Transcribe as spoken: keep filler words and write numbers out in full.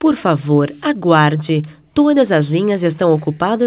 Por favor, aguarde. Todas as linhas estão ocupadas